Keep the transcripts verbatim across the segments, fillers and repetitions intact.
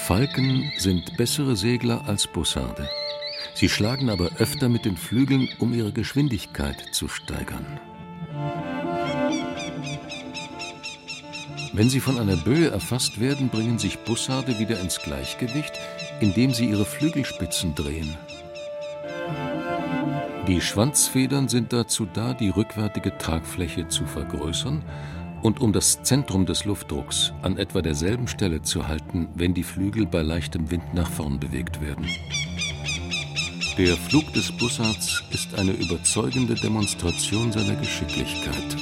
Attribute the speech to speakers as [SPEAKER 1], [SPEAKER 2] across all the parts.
[SPEAKER 1] Falken sind bessere Segler als Bussarde. Sie schlagen aber öfter mit den Flügeln, um ihre Geschwindigkeit zu steigern. Wenn sie von einer Böe erfasst werden, bringen sich Bussarde wieder ins Gleichgewicht, indem sie ihre Flügelspitzen drehen. Die Schwanzfedern sind dazu da, die rückwärtige Tragfläche zu vergrößern und um das Zentrum des Luftdrucks an etwa derselben Stelle zu halten, wenn die Flügel bei leichtem Wind nach vorn bewegt werden. Der Flug des Bussards ist eine überzeugende Demonstration seiner Geschicklichkeit.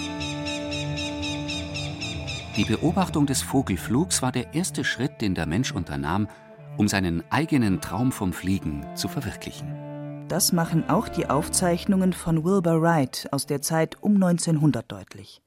[SPEAKER 2] Die Beobachtung des Vogelflugs war der erste Schritt, den der Mensch unternahm, um seinen eigenen Traum vom Fliegen zu verwirklichen.
[SPEAKER 3] Das machen auch die Aufzeichnungen von Wilbur Wright aus der Zeit um neunzehnhundert deutlich.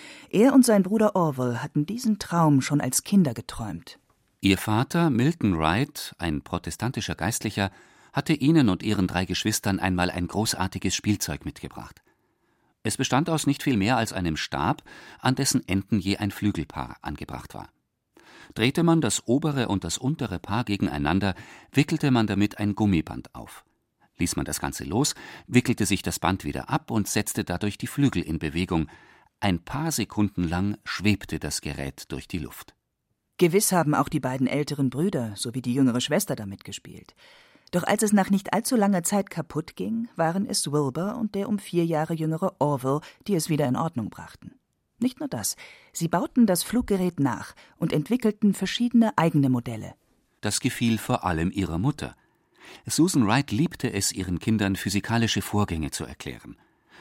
[SPEAKER 3] Er und sein Bruder Orville hatten diesen Traum schon als Kinder geträumt.
[SPEAKER 2] Ihr Vater, Milton Wright, ein protestantischer Geistlicher, hatte ihnen und ihren drei Geschwistern einmal ein großartiges Spielzeug mitgebracht. Es bestand aus nicht viel mehr als einem Stab, an dessen Enden je ein Flügelpaar angebracht war. Drehte man das obere und das untere Paar gegeneinander, wickelte man damit ein Gummiband auf. Ließ man das Ganze los, wickelte sich das Band wieder ab und setzte dadurch die Flügel in Bewegung. Ein paar Sekunden lang schwebte das Gerät durch die Luft.
[SPEAKER 3] Gewiss haben auch die beiden älteren Brüder sowie die jüngere Schwester damit gespielt. Doch als es nach nicht allzu langer Zeit kaputt ging, waren es Wilbur und der um vier Jahre jüngere Orville, die es wieder in Ordnung brachten. Nicht nur das, sie bauten das Fluggerät nach und entwickelten verschiedene eigene Modelle.
[SPEAKER 2] Das gefiel vor allem ihrer Mutter. Susan Wright liebte es, ihren Kindern physikalische Vorgänge zu erklären.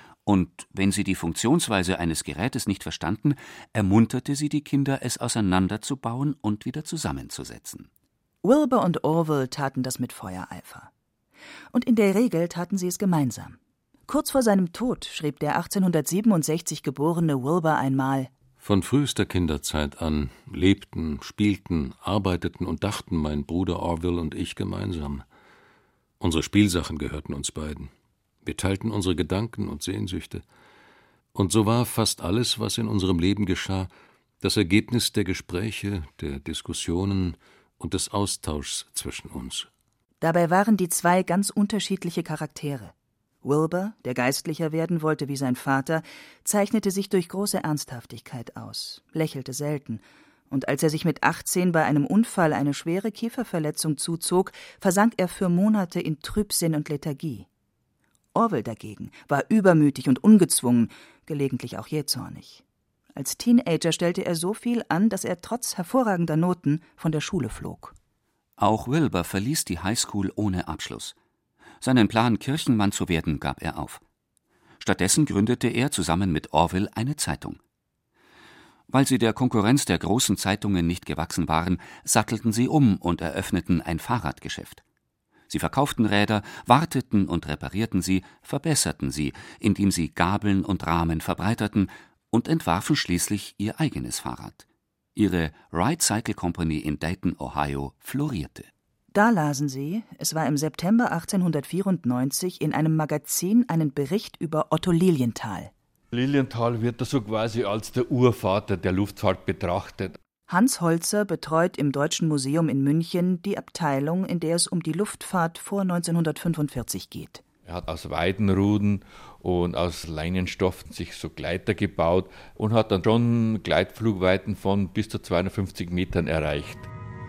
[SPEAKER 2] Und wenn sie die Funktionsweise eines Gerätes nicht verstanden, ermunterte sie die Kinder, es auseinanderzubauen und wieder zusammenzusetzen.
[SPEAKER 3] Wilbur und Orville taten das mit Feuereifer. Und in der Regel taten sie es gemeinsam. Kurz vor seinem Tod schrieb der achtzehnhundertsiebenundsechzig geborene Wilbur einmal:
[SPEAKER 1] Von frühester Kinderzeit an lebten, spielten, arbeiteten und dachten mein Bruder Orville und ich gemeinsam. Unsere Spielsachen gehörten uns beiden. Wir teilten unsere Gedanken und Sehnsüchte. Und so war fast alles, was in unserem Leben geschah, das Ergebnis der Gespräche, der Diskussionen und des Austauschs zwischen uns.
[SPEAKER 3] Dabei waren die zwei ganz unterschiedliche Charaktere. Wilbur, der geistlicher werden wollte wie sein Vater, zeichnete sich durch große Ernsthaftigkeit aus, lächelte selten, und als er sich mit achtzehn bei einem Unfall eine schwere Kieferverletzung zuzog, versank er für Monate in Trübsinn und Lethargie. Orville dagegen war übermütig und ungezwungen, gelegentlich auch jähzornig. Als Teenager stellte er so viel an, dass er trotz hervorragender Noten von der Schule flog.
[SPEAKER 2] Auch Wilbur verließ die Highschool ohne Abschluss. Seinen Plan, Kirchenmann zu werden, gab er auf. Stattdessen gründete er zusammen mit Orville eine Zeitung. Weil sie der Konkurrenz der großen Zeitungen nicht gewachsen waren, sattelten sie um und eröffneten ein Fahrradgeschäft. Sie verkauften Räder, warteten und reparierten sie, verbesserten sie, indem sie Gabeln und Rahmen verbreiterten, und entwarfen schließlich ihr eigenes Fahrrad. Ihre Wright Cycle Company in Dayton, Ohio, florierte.
[SPEAKER 3] Da lasen sie, es war im September achtzehnhundertvierundneunzig, in einem Magazin einen Bericht über Otto Lilienthal.
[SPEAKER 4] Lilienthal wird da so quasi als der Urvater der Luftfahrt betrachtet.
[SPEAKER 3] Hans Holzer betreut im Deutschen Museum in München die Abteilung, in der es um die Luftfahrt vor neunzehnhundertfünfundvierzig geht.
[SPEAKER 4] Er hat aus Weidenruden und aus Leinenstoffen sich so Gleiter gebaut und hat dann schon Gleitflugweiten von bis zu zweihundertfünfzig Metern erreicht.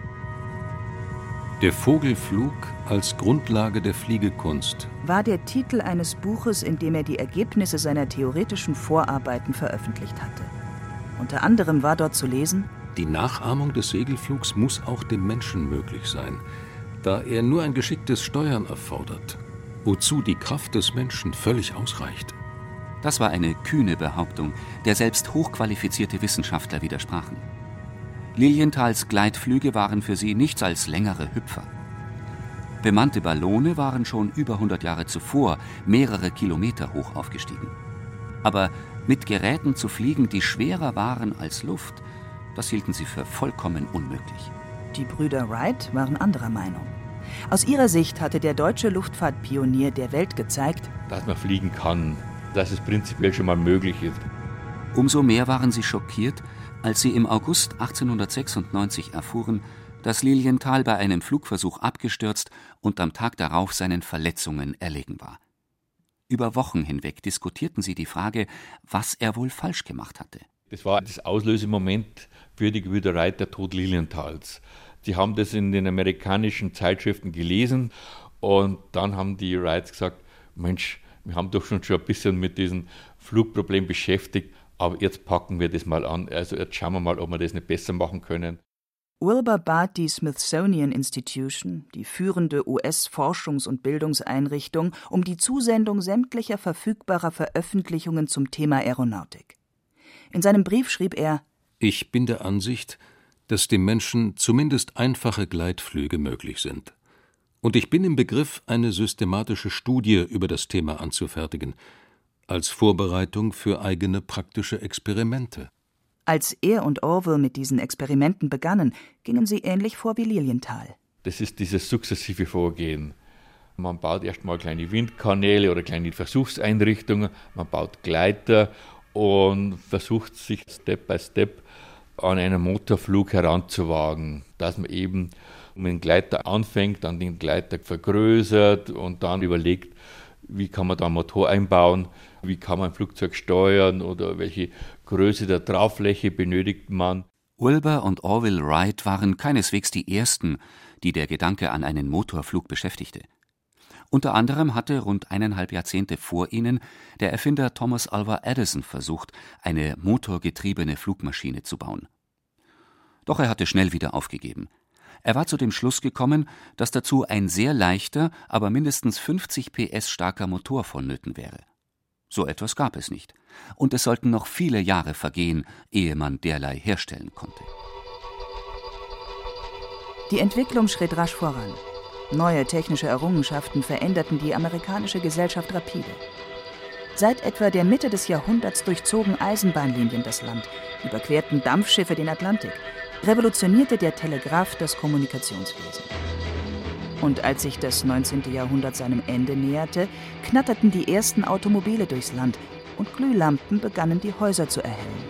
[SPEAKER 1] Der Vogelflug als Grundlage der Fliegekunst
[SPEAKER 3] war der Titel eines Buches, in dem er die Ergebnisse seiner theoretischen Vorarbeiten veröffentlicht hatte. Unter anderem war dort zu lesen:
[SPEAKER 1] Die Nachahmung des Segelflugs muss auch dem Menschen möglich sein, da er nur ein geschicktes Steuern erfordert, wozu die Kraft des Menschen völlig ausreicht.
[SPEAKER 2] Das war eine kühne Behauptung, der selbst hochqualifizierte Wissenschaftler widersprachen. Lilienthals Gleitflüge waren für sie nichts als längere Hüpfer. Bemannte Ballone waren schon über hundert Jahre zuvor mehrere Kilometer hoch aufgestiegen. Aber mit Geräten zu fliegen, die schwerer waren als Luft, das hielten sie für vollkommen unmöglich.
[SPEAKER 3] Die Brüder Wright waren anderer Meinung. Aus ihrer Sicht hatte der deutsche Luftfahrtpionier der Welt gezeigt,
[SPEAKER 4] dass man fliegen kann, dass es prinzipiell schon mal möglich ist.
[SPEAKER 2] Umso mehr waren sie schockiert, als sie im August achtzehnhundertsechsundneunzig erfuhren, dass Lilienthal bei einem Flugversuch abgestürzt und am Tag darauf seinen Verletzungen erlegen war. Über Wochen hinweg diskutierten sie die Frage, was er wohl falsch gemacht hatte.
[SPEAKER 4] Das war das Auslösemoment für die Gewüderei, der Tod Lilienthals. Sie haben das in den amerikanischen Zeitschriften gelesen und dann haben die Wrights gesagt, Mensch, wir haben doch schon, schon ein bisschen mit diesem Flugproblem beschäftigt, aber jetzt packen wir das mal an. Also jetzt schauen wir mal, ob wir das nicht besser machen können.
[SPEAKER 3] Wilbur bat die Smithsonian Institution, die führende U S-Forschungs- und Bildungseinrichtung, um die Zusendung sämtlicher verfügbarer Veröffentlichungen zum Thema Aeronautik. In seinem Brief schrieb er:
[SPEAKER 1] Ich bin der Ansicht, dass dem Menschen zumindest einfache Gleitflüge möglich sind. Und ich bin im Begriff, eine systematische Studie über das Thema anzufertigen, als Vorbereitung für eigene praktische Experimente.
[SPEAKER 3] Als er und Orville mit diesen Experimenten begannen, gingen sie ähnlich vor wie Lilienthal.
[SPEAKER 4] Das ist dieses sukzessive Vorgehen. Man baut erstmal kleine Windkanäle oder kleine Versuchseinrichtungen, man baut Gleiter und versucht sich Step by Step an einen Motorflug heranzuwagen, dass man eben mit dem Gleiter anfängt, dann den Gleiter vergrößert und dann überlegt, wie kann man da einen Motor einbauen, wie kann man ein Flugzeug steuern oder welche Größe der Tragfläche benötigt man.
[SPEAKER 2] Wilbur und Orville Wright waren keineswegs die ersten, die der Gedanke an einen Motorflug beschäftigte. Unter anderem hatte rund eineinhalb Jahrzehnte vor ihnen der Erfinder Thomas Alva Edison versucht, eine motorgetriebene Flugmaschine zu bauen. Doch er hatte schnell wieder aufgegeben. Er war zu dem Schluss gekommen, dass dazu ein sehr leichter, aber mindestens fünfzig P S starker Motor vonnöten wäre. So etwas gab es nicht, und es sollten noch viele Jahre vergehen, ehe man derlei herstellen konnte.
[SPEAKER 3] Die Entwicklung schritt rasch voran. Neue technische Errungenschaften veränderten die amerikanische Gesellschaft rapide. Seit etwa der Mitte des Jahrhunderts durchzogen Eisenbahnlinien das Land, überquerten Dampfschiffe den Atlantik, revolutionierte der Telegraph das Kommunikationswesen. Und als sich das neunzehnte Jahrhundert seinem Ende näherte, knatterten die ersten Automobile durchs Land und Glühlampen begannen die Häuser zu erhellen.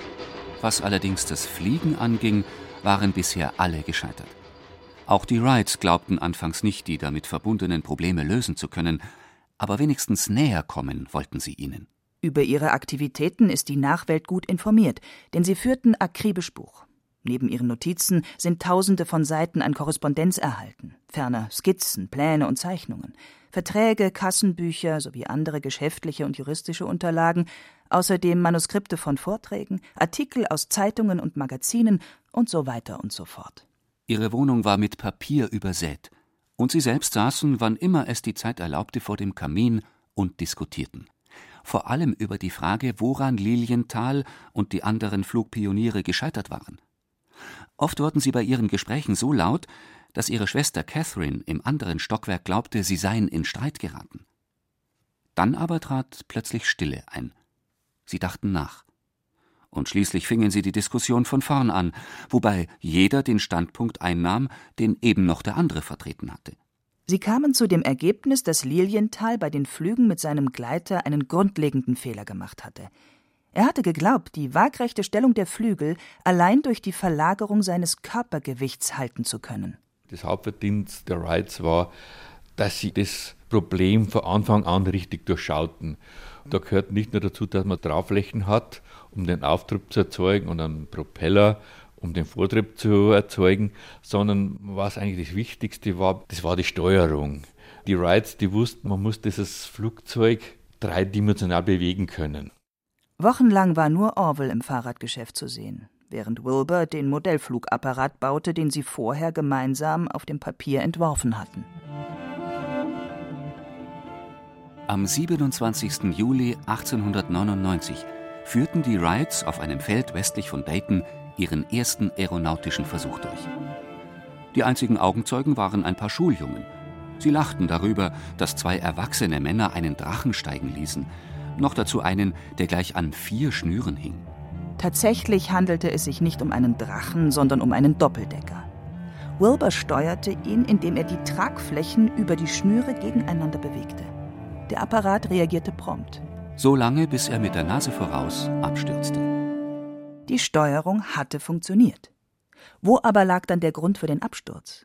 [SPEAKER 2] Was allerdings das Fliegen anging, waren bisher alle gescheitert. Auch die Wrights glaubten anfangs nicht, die damit verbundenen Probleme lösen zu können, aber wenigstens näher kommen wollten sie ihnen.
[SPEAKER 3] Über ihre Aktivitäten ist die Nachwelt gut informiert, denn sie führten akribisch Buch. Neben ihren Notizen sind Tausende von Seiten an Korrespondenz erhalten, ferner Skizzen, Pläne und Zeichnungen, Verträge, Kassenbücher sowie andere geschäftliche und juristische Unterlagen, außerdem Manuskripte von Vorträgen, Artikel aus Zeitungen und Magazinen und so weiter und so fort.
[SPEAKER 2] Ihre Wohnung war mit Papier übersät, und sie selbst saßen, wann immer es die Zeit erlaubte, vor dem Kamin und diskutierten. Vor allem über die Frage, woran Lilienthal und die anderen Flugpioniere gescheitert waren. Oft wurden sie bei ihren Gesprächen so laut, dass ihre Schwester Catherine im anderen Stockwerk glaubte, sie seien in Streit geraten. Dann aber trat plötzlich Stille ein. Sie dachten nach. Und schließlich fingen sie die Diskussion von vorn an, wobei jeder den Standpunkt einnahm, den eben noch der andere vertreten hatte.
[SPEAKER 3] Sie kamen zu dem Ergebnis, dass Lilienthal bei den Flügen mit seinem Gleiter einen grundlegenden Fehler gemacht hatte. Er hatte geglaubt, die waagrechte Stellung der Flügel allein durch die Verlagerung seines Körpergewichts halten zu können.
[SPEAKER 4] Das Hauptverdienst der Wrights war, dass sie das Problem von Anfang an richtig durchschauten. Da gehört nicht nur dazu, dass man Tragflächen hat, um den Auftrieb zu erzeugen und einen Propeller, um den Vortrieb zu erzeugen, sondern was eigentlich das Wichtigste war, das war die Steuerung. Die Wrights, die wussten, man muss dieses Flugzeug dreidimensional bewegen können.
[SPEAKER 3] Wochenlang war nur Orville im Fahrradgeschäft zu sehen, während Wilbur den Modellflugapparat baute, den sie vorher gemeinsam auf dem Papier entworfen hatten.
[SPEAKER 2] Am siebenundzwanzigsten Juli achtzehnhundertneunundneunzig führten die Wrights auf einem Feld westlich von Dayton ihren ersten aeronautischen Versuch durch. Die einzigen Augenzeugen waren ein paar Schuljungen. Sie lachten darüber, dass zwei erwachsene Männer einen Drachen steigen ließen, noch dazu einen, der gleich an vier Schnüren hing.
[SPEAKER 3] Tatsächlich handelte es sich nicht um einen Drachen, sondern um einen Doppeldecker. Wilbur steuerte ihn, indem er die Tragflächen über die Schnüre gegeneinander bewegte. Der Apparat reagierte prompt.
[SPEAKER 2] So lange, bis er mit der Nase voraus abstürzte.
[SPEAKER 3] Die Steuerung hatte funktioniert. Wo aber lag dann der Grund für den Absturz?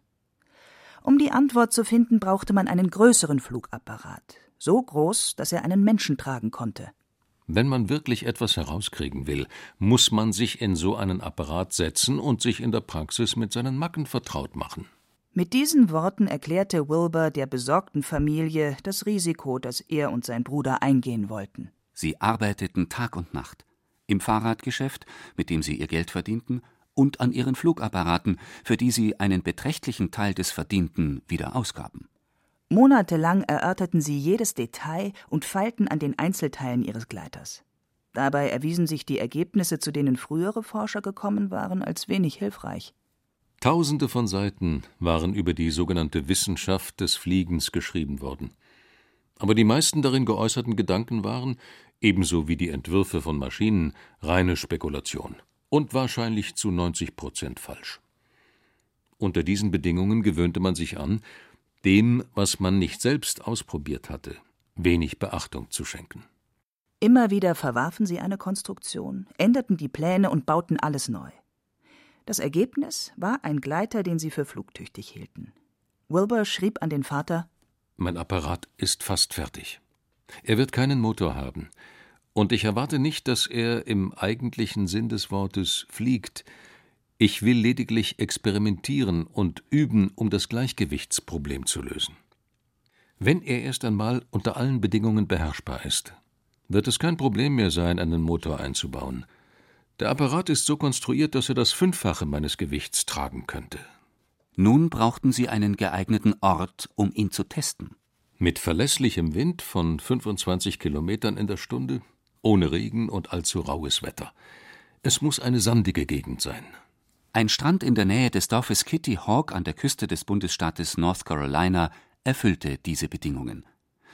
[SPEAKER 3] Um die Antwort zu finden, brauchte man einen größeren Flugapparat, so groß, dass er einen Menschen tragen konnte.
[SPEAKER 1] Wenn man wirklich etwas herauskriegen will, muss man sich in so einen Apparat setzen und sich in der Praxis mit seinen Macken vertraut machen.
[SPEAKER 3] Mit diesen Worten erklärte Wilbur der besorgten Familie das Risiko, das er und sein Bruder eingehen wollten.
[SPEAKER 2] Sie arbeiteten Tag und Nacht. Im Fahrradgeschäft, mit dem sie ihr Geld verdienten, und an ihren Flugapparaten, für die sie einen beträchtlichen Teil des Verdienten wieder ausgaben.
[SPEAKER 3] Monatelang erörterten sie jedes Detail und feilten an den Einzelteilen ihres Gleiters. Dabei erwiesen sich die Ergebnisse, zu denen frühere Forscher gekommen waren, als wenig hilfreich.
[SPEAKER 1] Tausende von Seiten waren über die sogenannte Wissenschaft des Fliegens geschrieben worden. Aber die meisten darin geäußerten Gedanken waren, ebenso wie die Entwürfe von Maschinen, reine Spekulation und wahrscheinlich zu neunzig Prozent falsch. Unter diesen Bedingungen gewöhnte man sich an, dem, was man nicht selbst ausprobiert hatte, wenig Beachtung zu schenken.
[SPEAKER 3] Immer wieder verwarfen sie eine Konstruktion, änderten die Pläne und bauten alles neu. Das Ergebnis war ein Gleiter, den sie für flugtüchtig hielten. Wilbur schrieb an den Vater:
[SPEAKER 1] »Mein Apparat ist fast fertig. Er wird keinen Motor haben. Und ich erwarte nicht, dass er im eigentlichen Sinn des Wortes fliegt. Ich will lediglich experimentieren und üben, um das Gleichgewichtsproblem zu lösen. Wenn er erst einmal unter allen Bedingungen beherrschbar ist, wird es kein Problem mehr sein, einen Motor einzubauen. Der Apparat ist so konstruiert, dass er das Fünffache meines Gewichts tragen könnte.«
[SPEAKER 2] Nun brauchten sie einen geeigneten Ort, um ihn zu testen.
[SPEAKER 1] Mit verlässlichem Wind von fünfundzwanzig Kilometern in der Stunde, ohne Regen und allzu raues Wetter. Es muss eine sandige Gegend sein.
[SPEAKER 2] Ein Strand in der Nähe des Dorfes Kitty Hawk an der Küste des Bundesstaates North Carolina erfüllte diese Bedingungen.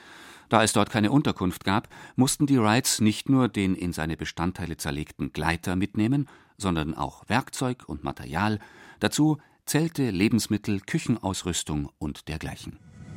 [SPEAKER 2] Da es dort keine Unterkunft gab, mussten die Wrights nicht nur den in seine Bestandteile zerlegten Gleiter mitnehmen, sondern auch Werkzeug und Material, dazu Zelte, Lebensmittel, Küchenausrüstung und dergleichen.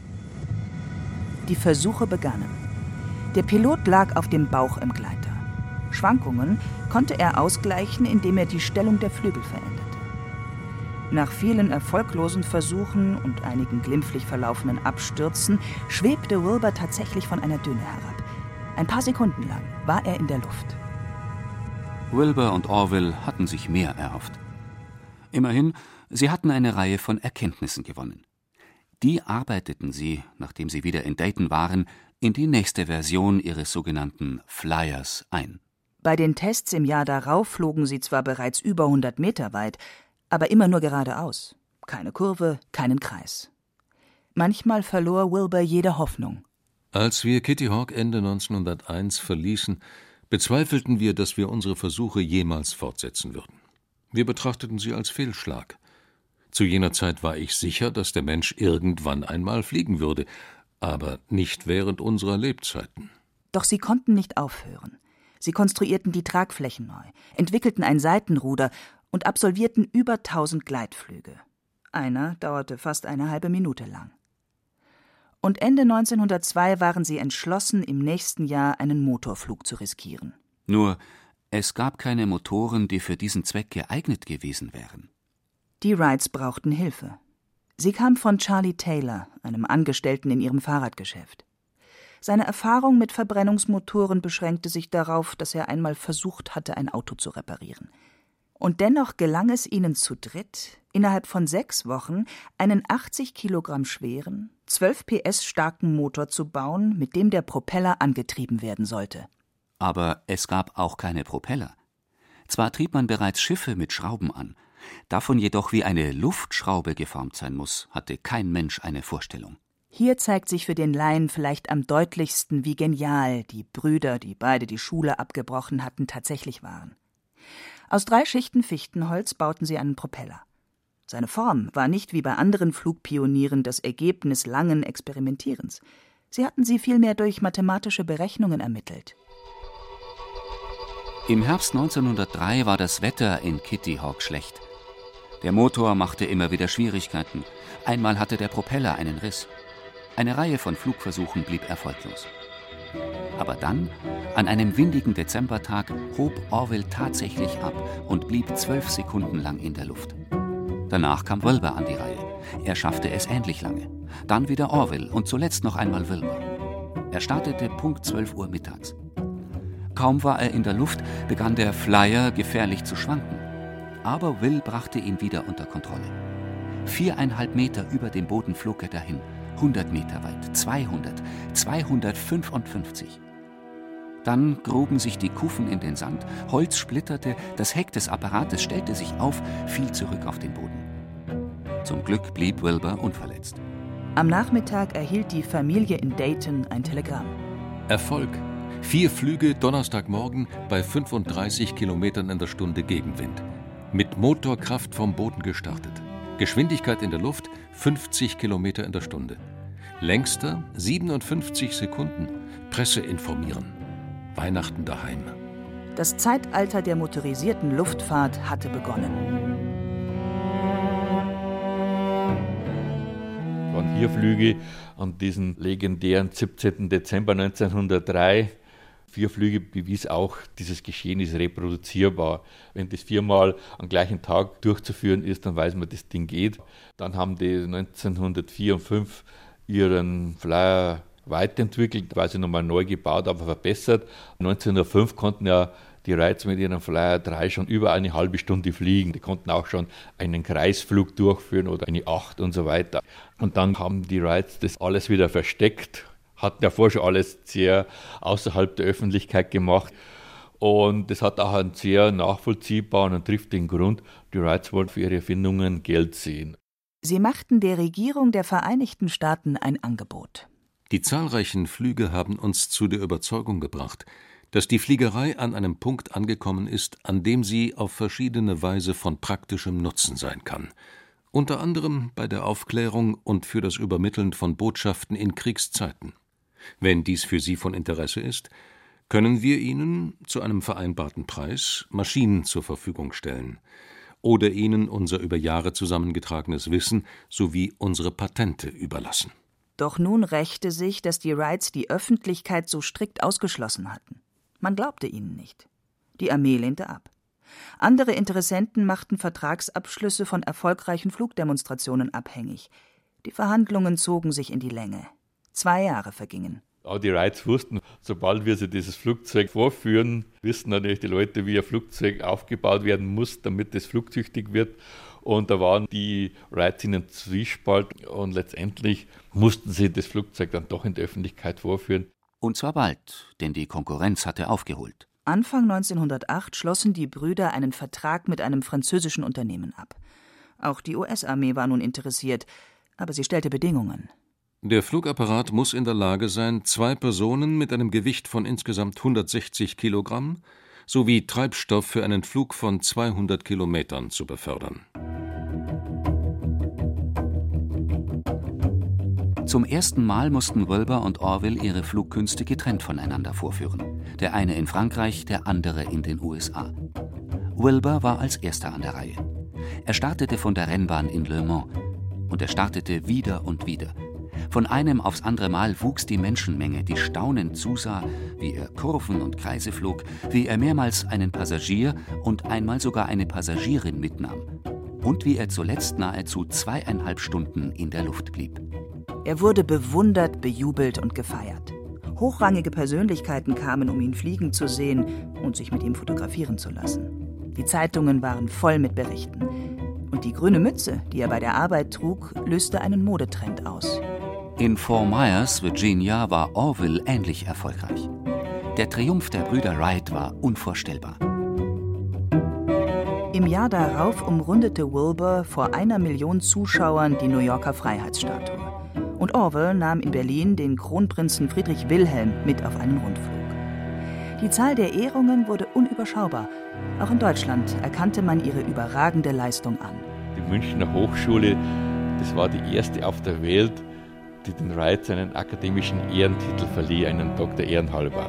[SPEAKER 3] Die Versuche begannen. Der Pilot lag auf dem Bauch im Gleiter. Schwankungen konnte er ausgleichen, indem er die Stellung der Flügel veränderte. Nach vielen erfolglosen Versuchen und einigen glimpflich verlaufenen Abstürzen schwebte Wilbur tatsächlich von einer Düne herab. Ein paar Sekunden lang war er in der Luft.
[SPEAKER 2] Wilbur und Orville hatten sich mehr erhofft. Immerhin, sie hatten eine Reihe von Erkenntnissen gewonnen. Die arbeiteten sie, nachdem sie wieder in Dayton waren, in die nächste Version ihres sogenannten Flyers ein.
[SPEAKER 3] Bei den Tests im Jahr darauf flogen sie zwar bereits über hundert Meter weit, aber immer nur geradeaus. Keine Kurve, keinen Kreis. Manchmal verlor Wilbur jede Hoffnung.
[SPEAKER 1] Als wir Kitty Hawk Ende neunzehnhunderteins verließen, bezweifelten wir, dass wir unsere Versuche jemals fortsetzen würden. Wir betrachteten sie als Fehlschlag. Zu jener Zeit war ich sicher, dass der Mensch irgendwann einmal fliegen würde, aber nicht während unserer Lebzeiten.
[SPEAKER 3] Doch sie konnten nicht aufhören. Sie konstruierten die Tragflächen neu, entwickelten ein Seitenruder und absolvierten über tausend Gleitflüge. Einer dauerte fast eine halbe Minute lang. Und Ende neunzehnhundertzwei waren sie entschlossen, im nächsten Jahr einen Motorflug zu riskieren.
[SPEAKER 2] Nur, es gab keine Motoren, die für diesen Zweck geeignet gewesen wären.
[SPEAKER 3] Die Wrights brauchten Hilfe. Sie kam von Charlie Taylor, einem Angestellten in ihrem Fahrradgeschäft. Seine Erfahrung mit Verbrennungsmotoren beschränkte sich darauf, dass er einmal versucht hatte, ein Auto zu reparieren. Und dennoch gelang es ihnen zu dritt, innerhalb von sechs Wochen einen achtzig Kilogramm schweren, zwölf P S starken Motor zu bauen, mit dem der Propeller angetrieben werden sollte.
[SPEAKER 2] Aber es gab auch keine Propeller. Zwar trieb man bereits Schiffe mit Schrauben an, davon jedoch wie eine Luftschraube geformt sein muss, hatte kein Mensch eine Vorstellung.
[SPEAKER 3] Hier zeigt sich für den Laien vielleicht am deutlichsten, wie genial die Brüder, die beide die Schule abgebrochen hatten, tatsächlich waren. Aus drei Schichten Fichtenholz bauten sie einen Propeller. Seine Form war nicht wie bei anderen Flugpionieren das Ergebnis langen Experimentierens. Sie hatten sie vielmehr durch mathematische Berechnungen ermittelt.
[SPEAKER 2] Im Herbst neunzehnhundertdrei war das Wetter in Kitty Hawk schlecht. Der Motor machte immer wieder Schwierigkeiten. Einmal hatte der Propeller einen Riss. Eine Reihe von Flugversuchen blieb erfolglos. Aber dann, an einem windigen Dezembertag, hob Orville tatsächlich ab und blieb zwölf Sekunden lang in der Luft. Danach kam Wilbur an die Reihe. Er schaffte es ähnlich lange. Dann wieder Orville und zuletzt noch einmal Wilbur. Er startete Punkt zwölf Uhr mittags. Kaum war er in der Luft, begann der Flyer gefährlich zu schwanken. Aber Will brachte ihn wieder unter Kontrolle. Viereinhalb Meter über dem Boden flog er dahin. hundert Meter weit, zweihundert, zweihundertfünfundfünfzig. Dann gruben sich die Kufen in den Sand, Holz splitterte, das Heck des Apparates stellte sich auf, fiel zurück auf den Boden. Zum Glück blieb Wilbur unverletzt.
[SPEAKER 3] Am Nachmittag erhielt die Familie in Dayton ein Telegramm.
[SPEAKER 1] Erfolg. Vier Flüge Donnerstagmorgen bei fünfunddreißig Kilometern in der Stunde Gegenwind. Mit Motorkraft vom Boden gestartet. Geschwindigkeit in der Luft fünfzig Kilometer in der Stunde. Längster siebenundfünfzig Sekunden. Presse informieren. Weihnachten daheim.
[SPEAKER 3] Das Zeitalter der motorisierten Luftfahrt hatte begonnen.
[SPEAKER 4] Es waren vier Flüge an diesem legendären siebzehnten Dezember neunzehnhundertdrei. Vier Flüge bewies auch, dieses Geschehen ist reproduzierbar. Wenn das viermal am gleichen Tag durchzuführen ist, dann weiß man, das Ding geht. Dann haben die neunzehnhundertvier und fünf ihren Flyer weiterentwickelt, quasi nochmal neu gebaut, aber verbessert. neunzehnhundertfünf konnten ja die Wrights mit ihrem Flyer drei schon über eine halbe Stunde fliegen. Die konnten auch schon einen Kreisflug durchführen oder eine acht und so weiter. Und dann haben die Wrights das alles wieder versteckt, hatten ja vorher schon alles sehr außerhalb der Öffentlichkeit gemacht. Und das hat auch einen sehr nachvollziehbaren und triftigen Grund. Die Wrights wollten für ihre Erfindungen Geld sehen.
[SPEAKER 3] Sie machten der Regierung der Vereinigten Staaten ein Angebot.
[SPEAKER 1] Die zahlreichen Flüge haben uns zu der Überzeugung gebracht, dass die Fliegerei an einem Punkt angekommen ist, an dem sie auf verschiedene Weise von praktischem Nutzen sein kann. Unter anderem bei der Aufklärung und für das Übermitteln von Botschaften in Kriegszeiten. Wenn dies für Sie von Interesse ist, können wir Ihnen zu einem vereinbarten Preis Maschinen zur Verfügung stellen oder Ihnen unser über Jahre zusammengetragenes Wissen sowie unsere Patente überlassen.
[SPEAKER 3] Doch nun rächte sich, dass die Wrights die Öffentlichkeit so strikt ausgeschlossen hatten. Man glaubte ihnen nicht. Die Armee lehnte ab. Andere Interessenten machten Vertragsabschlüsse von erfolgreichen Flugdemonstrationen abhängig. Die Verhandlungen zogen sich in die Länge. Zwei Jahre vergingen.
[SPEAKER 4] Auch die Wrights wussten, sobald wir sie dieses Flugzeug vorführen, wissen natürlich die Leute, wie ein Flugzeug aufgebaut werden muss, damit es flugtüchtig wird. Und da waren die Wrights in einem Zwiespalt und letztendlich mussten sie das Flugzeug dann doch in der Öffentlichkeit vorführen.
[SPEAKER 2] Und zwar bald, denn die Konkurrenz hatte aufgeholt.
[SPEAKER 3] Anfang neunzehnhundertacht schlossen die Brüder einen Vertrag mit einem französischen Unternehmen ab. Auch die U S-Armee war nun interessiert, aber sie stellte Bedingungen.
[SPEAKER 1] Der Flugapparat muss in der Lage sein, zwei Personen mit einem Gewicht von insgesamt hundertsechzig Kilogramm sowie Treibstoff für einen Flug von zweihundert Kilometern zu befördern.
[SPEAKER 2] Zum ersten Mal mussten Wilbur und Orville ihre Flugkünste getrennt voneinander vorführen. Der eine in Frankreich, der andere in den U S A. Wilbur war als erster an der Reihe. Er startete von der Rennbahn in Le Mans. Und er startete wieder und wieder. Von einem aufs andere Mal wuchs die Menschenmenge, die staunend zusah, wie er Kurven und Kreise flog, wie er mehrmals einen Passagier und einmal sogar eine Passagierin mitnahm. Und wie er zuletzt nahezu zweieinhalb Stunden in der Luft blieb.
[SPEAKER 3] Er wurde bewundert, bejubelt und gefeiert. Hochrangige Persönlichkeiten kamen, um ihn fliegen zu sehen und sich mit ihm fotografieren zu lassen. Die Zeitungen waren voll mit Berichten. Und die grüne Mütze, die er bei der Arbeit trug, löste einen Modetrend aus.
[SPEAKER 2] In Fort Myers, Virginia, war Orville ähnlich erfolgreich. Der Triumph der Brüder Wright war unvorstellbar.
[SPEAKER 3] Im Jahr darauf umrundete Wilbur vor einer Million Zuschauern die New Yorker Freiheitsstatue. Und Orville nahm in Berlin den Kronprinzen Friedrich Wilhelm mit auf einen Rundflug. Die Zahl der Ehrungen wurde unüberschaubar. Auch in Deutschland erkannte man ihre überragende Leistung an.
[SPEAKER 4] Die Münchner Hochschule, das war die erste auf der Welt, die den Wrights einen akademischen Ehrentitel verlieh, einen Doktor ehrenhalber.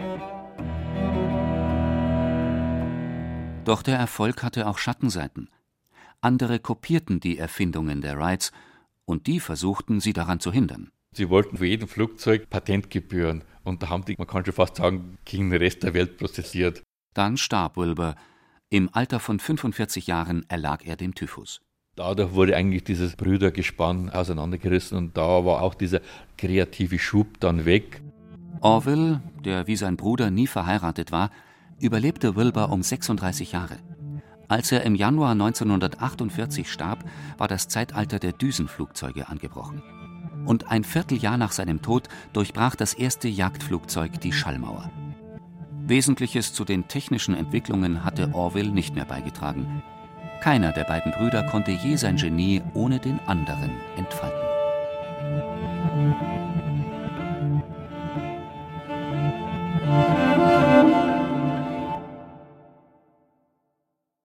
[SPEAKER 2] Doch der Erfolg hatte auch Schattenseiten. Andere kopierten die Erfindungen der Wrights und die versuchten, sie daran zu hindern.
[SPEAKER 4] Sie wollten für jeden Flugzeug Patentgebühren. Und da haben die, man kann schon fast sagen, gegen den Rest der Welt prozessiert.
[SPEAKER 2] Dann starb Wilbur. Im Alter von fünfundvierzig Jahren erlag er dem Typhus.
[SPEAKER 4] Dadurch wurde eigentlich dieses Brüdergespann auseinandergerissen und da war auch dieser kreative Schub dann weg.
[SPEAKER 2] Orville, der wie sein Bruder nie verheiratet war, überlebte Wilbur um sechsunddreißig Jahre. Als er im Januar neunzehnhundertachtundvierzig starb, war das Zeitalter der Düsenflugzeuge angebrochen. Und ein Vierteljahr nach seinem Tod durchbrach das erste Jagdflugzeug die Schallmauer. Wesentliches zu den technischen Entwicklungen hatte Orville nicht mehr beigetragen. Keiner der beiden Brüder konnte je sein Genie ohne den anderen entfalten.
[SPEAKER 5] Musik